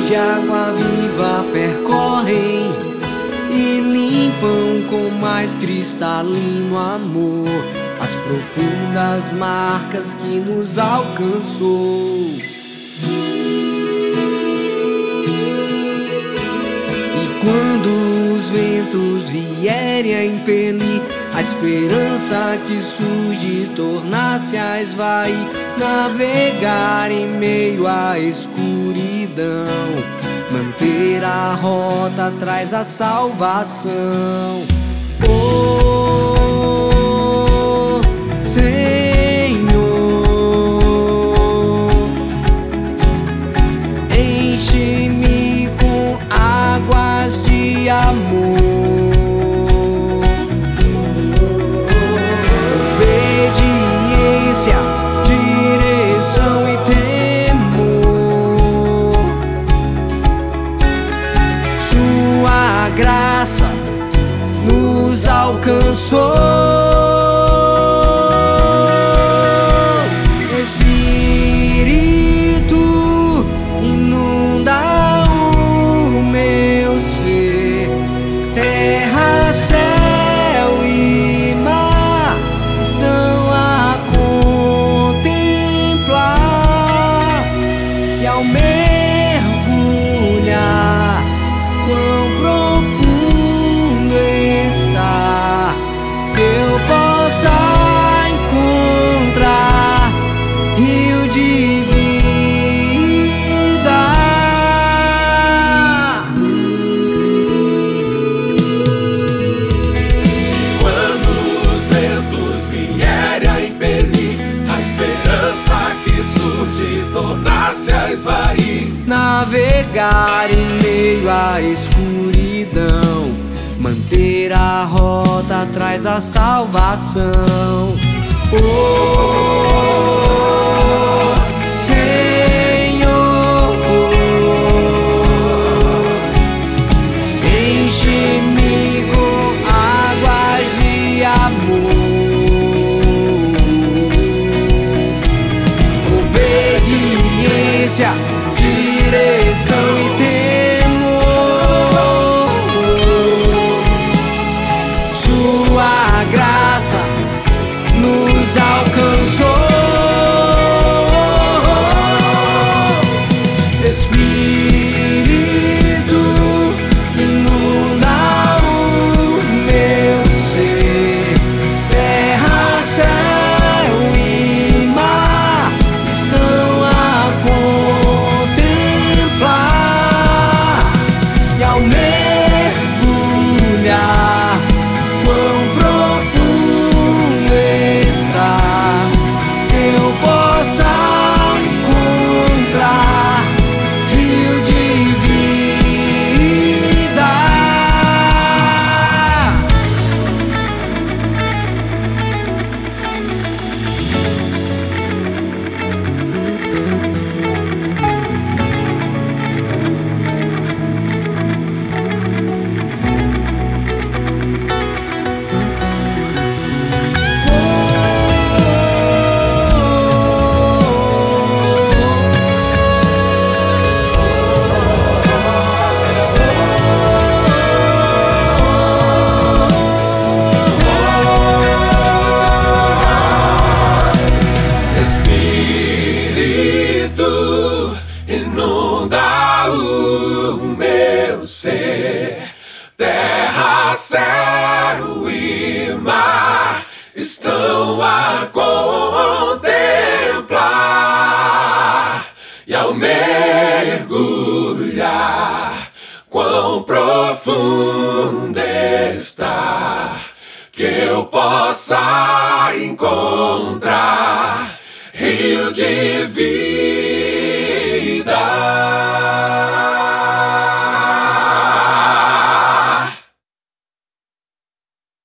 de água viva percorrem e limpam com mais cristalino amor as profundas marcas que nos alcançou. E quando os ventos vierem a impelir a esperança que surge, tornar-se a esvair, navegar em meio à escuridão, manter a rota traz a salvação. Oh, Senhor, enche-me com águas de amor, obediência, direção e temor. Sua graça nos alcançou. Espírito, inunda o meu ser. Terra, céu e mar estão a contemplar, e ao mergulhar, quão profundo está, que eu possa encontrar rio de vida. Quando os ventos vierem a impelir a esperança que surge, tornar-se a esvair, Navegar em meio à escuridão, manter a rota traz a salvação. Oh, Senhor, enche-me com águas de amor, obediência, direção e temor. Sua graça nos alcançou. Espírito, inunda o meu ser. Terra, céu e mar estão a contemplar, e ao mergulhar, quão profundo está, que eu possa encontrar rio de vida. Espírito, inunda o meu ser. Terra, céu e mar estão a contemplar, e ao mergulhar, quão profundo está, que eu possa encontrar rio de vida.